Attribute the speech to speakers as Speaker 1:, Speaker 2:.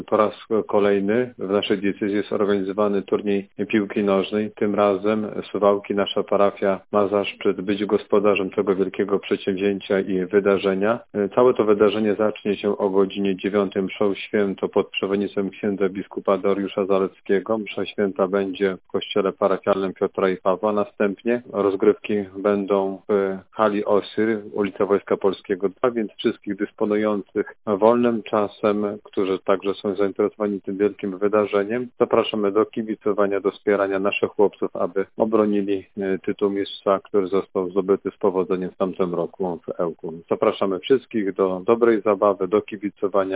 Speaker 1: Po raz kolejny w naszej diecezji jest organizowany turniej piłki nożnej. Tym razem Suwałki, nasza parafia, ma zaszczyt być gospodarzem tego wielkiego przedsięwzięcia i wydarzenia. Całe to wydarzenie zacznie się o godzinie 9 mszą święto pod przewodnictwem księdza biskupa Dariusza Zaleckiego. Msza święta będzie w kościele parafialnym Piotra i Pawła. Następnie rozgrywki będą w hali Osyr, ulica Wojska Polskiego 2, więc wszystkich dysponujących wolnym czasem, którzy także są zainteresowani tym wielkim wydarzeniem, zapraszamy do kibicowania, do wspierania naszych chłopców, aby obronili tytuł mistrza, który został zdobyty z powodzeniem w tamtym roku w Ełku. Zapraszamy wszystkich do dobrej zabawy, do kibicowania.